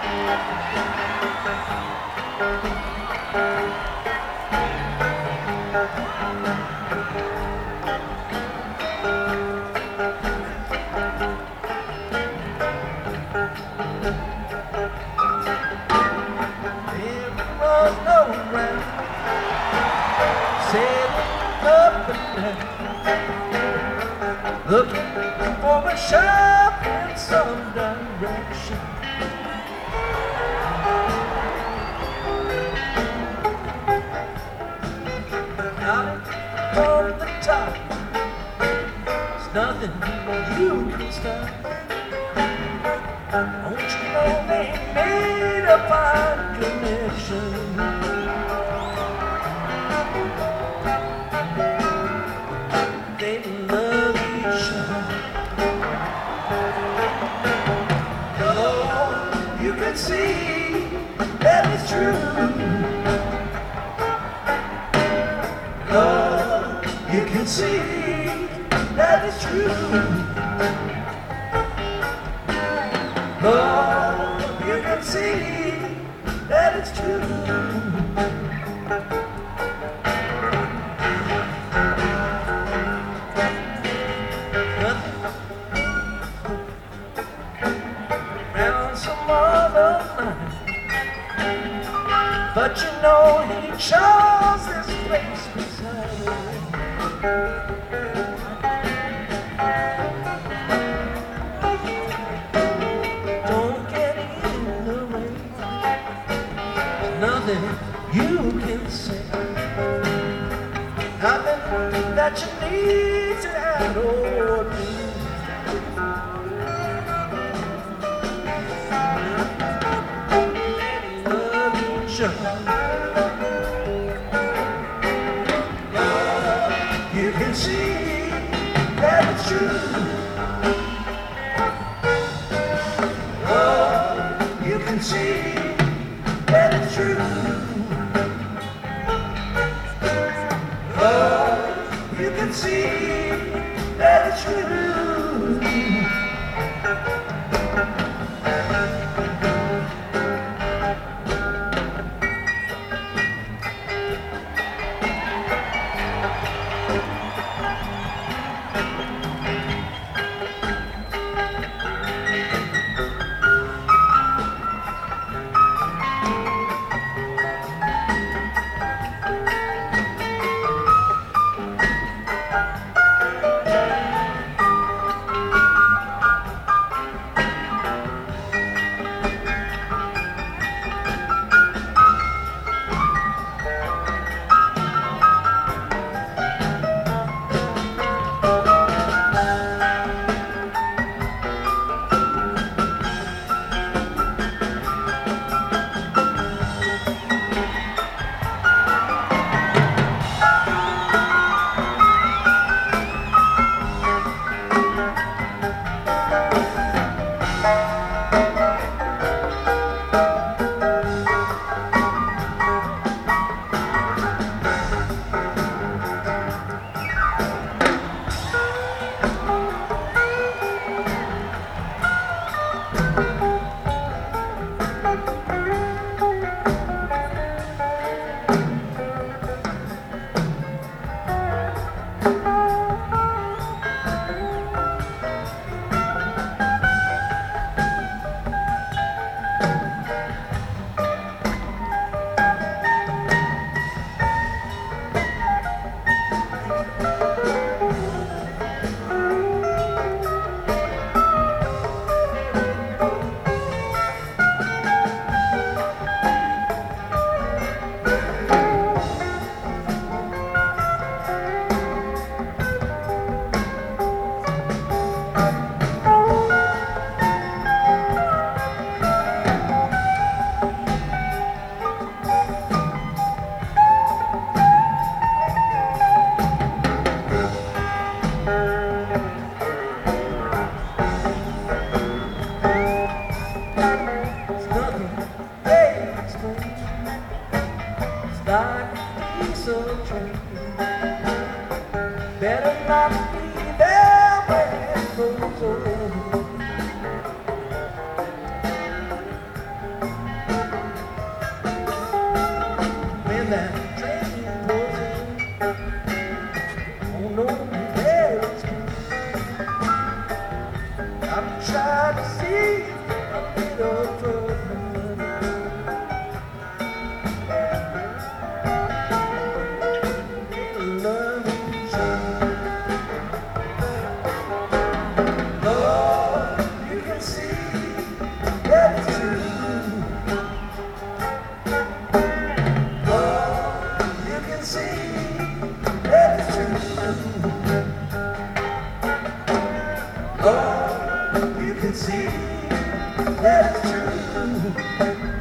Looking for a shop in some direction. Out on the top, there's nothing you can stop. Don't you know they made a fine connection? They love each other. Oh, you can see that it's true. Oh, you can see that it's true. Oh, you can see that it's true. But you know he chose this place beside me. Don't get in the way. There's nothing you can say. Nothing that you need to add or do. You can see that it's true. Oh, you can see that it's true. Oh, you can see that it's true. I'm trying to see a little further. Love is Lord, you can see that it's true. Lord, you can see that it's true. Lord, you can see that it's true.